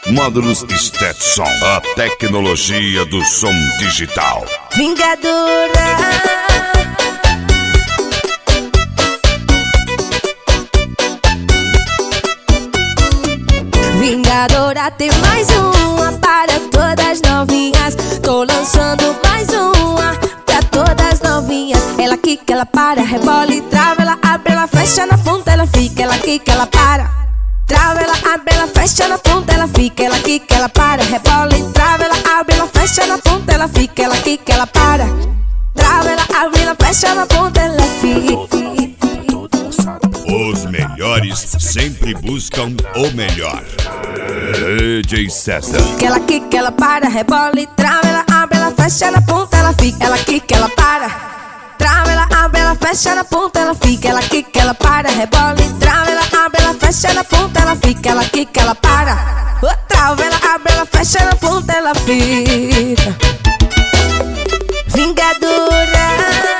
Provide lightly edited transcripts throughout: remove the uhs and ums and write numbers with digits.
Módulos Stetson, a tecnologia do som digital. Vingadora, Vingadora, tem mais uma para todas novinhas. Tô lançando mais uma pra todas novinhas. Ela quica, ela para, rebola e trava. Ela abre, ela fecha, na ponta ela fica. Ela quica, ela para, trava, ela abre, ela fecha, na ponta ela fica. Ela quica, ela para, rebola e trava. Ela abre, ela fecha, na ponta ela fica. Ela quica, ela para, trava, ela abre, ela fecha, na ponta ela fica. Os melhores sempre buscam o melhor. DJ César. Ela quica, ela para, rebola e trava. Ela abre, ela fecha, na ponta ela fica. Ela quica, ela para, trava, ela abre, ela fecha, na ponta ela fica. Ela quica, ela para, rebola e trava. Ela abre, ela fecha, na ponta ela fica. Ela quica, ela para, trava, ela abre, ela fecha, na ponta ela fica. Vingadora,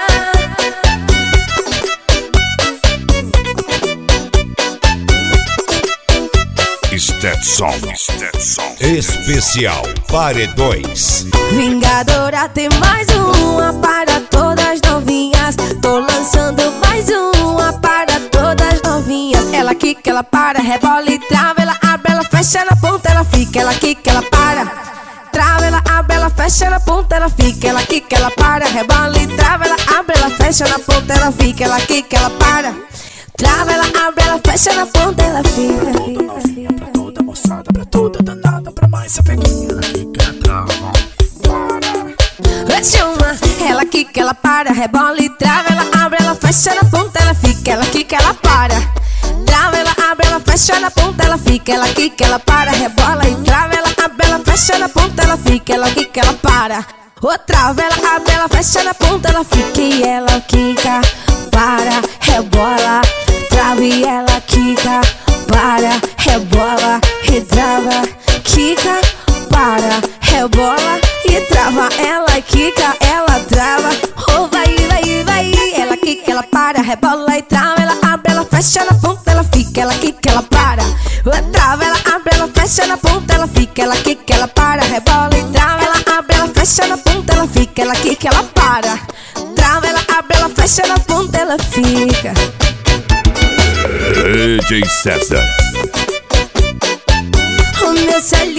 Stetson. Especial Paredões. Vingadora, tem mais uma para todas novinhas. Tô lançando mais uma para todas novinhas. Ela quica, ela para, rebola e trava. Ela abre, ela fecha, na ponta ela fica. Ela quica, ela para, trava, ela abre, ela fecha, na ponta ela fica. Ela quica, ela para, rebola e trava. Ela abre, ela fecha, na ponta ela fica. Ela quica, ela para, trava, ela abre, ela fecha, na ponta ela fica. Pra toda moçada, pra toda danada, pra mais sapequinha, ela quica, ela trava, Ela quica, ela para, rebola e trava. Ela abre, ela fecha, na ponta ela fica. Ela quica, ela para, trava, ela abre, ela fecha, na ponta ela fica. Ela quica, ela para, rebola e trava. Ela abre, ela fecha, na ponta ela fica. Ela quica, ela para, trava, ela abre, ela fecha, na ponta ela fica. E ela quica, para, rebola, trava. E ela quica, para, rebola e trava. Quica, para, rebola e trava. Ela quica, ela trava. Oh, vai, vai, vai. Ela quica, ela para, rebola e trava. Ela abre, ela fecha, na ponta ela fica. Ela quica, ela para, trava. Ela abre, ela fecha, na ponta ela fica. Ela quica, ela para, rebola e trava. Ela abre, ela fecha, na ponta ela fica. Ela quica, ela para, trava. Ela abre, ela fecha, na ponta ela fica. DJ César. O meu celular